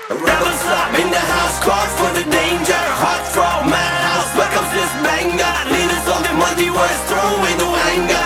Rebel slap in the house, cause for the danger. Hot from my house, back comes this banger. Leaders of the multiverse, throw away the anger.